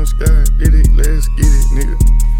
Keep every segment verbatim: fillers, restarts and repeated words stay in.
the sky, get it, let's get it, nigga.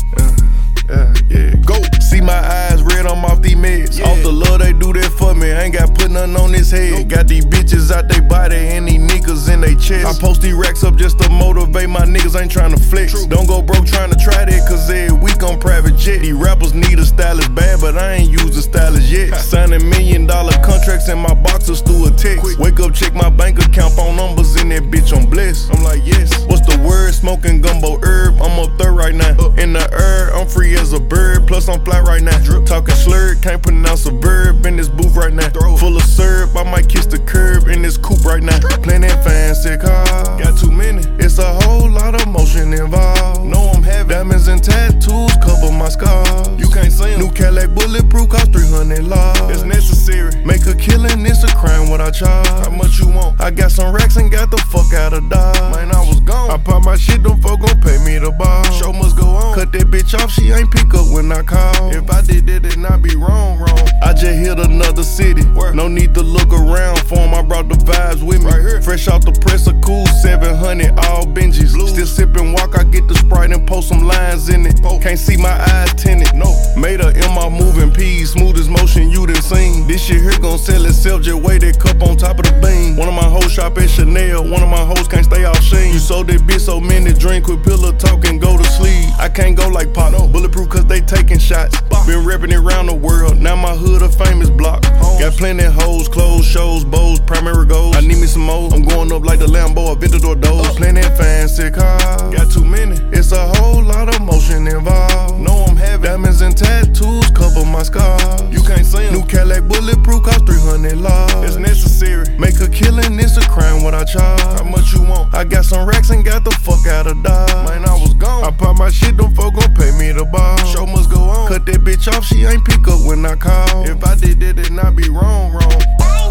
Uh, uh, yeah, go. See my eyes red, I'm off these meds. Yeah. Off the love, they do that for me. I ain't got put nothing on this head. Nope. Got these bitches out they body and these niggas in they chest. I post these racks up just to motivate my niggas, ain't trying to flex. True. Don't go broke trying to try that, cause every week on private jet. These rappers need a stylist bad, but I ain't used a stylist yet. Signing million dollar contracts in my boxers through a text. Quick. Wake up, check my bank account, phone numbers in that bitch, I'm blessed. I'm like, yes. What's the word? Smoking gumbo herb, I'm up there right now. Uh. In the air, I'm free as a bird, plus I'm fly right now. Drip. Talking slurred, can't pronounce a verb in this booth right now. Throw. Full of syrup, I might kiss the curb in this coupe right now. Playing that fancy car, got too many. It's a whole lot of motion involved. Know I'm having diamonds and tattoos cover my scars. You can't see them. New Cadillac bulletproof cost three hundred large. It's necessary. Make a killing, it's a crime what I charge. How much you want? I got some racks and got the fuck out of Dodge. Man, I was gone. I pop my shit, them folk gon' pay me the ball. Show must go on. Cut that bitch off, she ain't pick up when I call. If I did that, then I be wrong, wrong. I just hit another city. Where? No need to look around for 'em, I brought the vibes with me. Right here. Fresh out the press, a cool seven hundred, all Benjis. Blue. Still sippin' walk, I get the Sprite and post some lines in it. Oh. Can't see my eyes tinted, no. Made her in my moving P's, smoothest motion you done seen. This shit here gon' sell itself, just weigh that cup on top of the beam. One of my hoes shop at Chanel, one of my hoes can't stay off Sheen. You sold that bitch so many drink, quit pillow talk and go to sleep. I can't go like Pop, no. Bulletproof cause they taking shots. Been reppin' it round the world, now my hood a famous block. Homes. Got plenty hoes, clothes, shows, bows, primary goals. I need me some more, I'm going up like the Lambo, Aventador doors. Uh. Plenty fancy cars, got too many. It's a whole lot of motion involved. Know I'm having diamonds and tattoos cover my scars. You can't see them. New Cadillac bulletproof cost three hundred large. It's necessary. Make a killing, it's a crime what I charge. How much you want? I got some racks and got the fuck out of Dodge. Man, I was gone. I pop my shit, them folk gon' pay me the ball. Show must go on. Cut that bitch off, she ain't pick up when I call. If I did that, then I be wrong, wrong.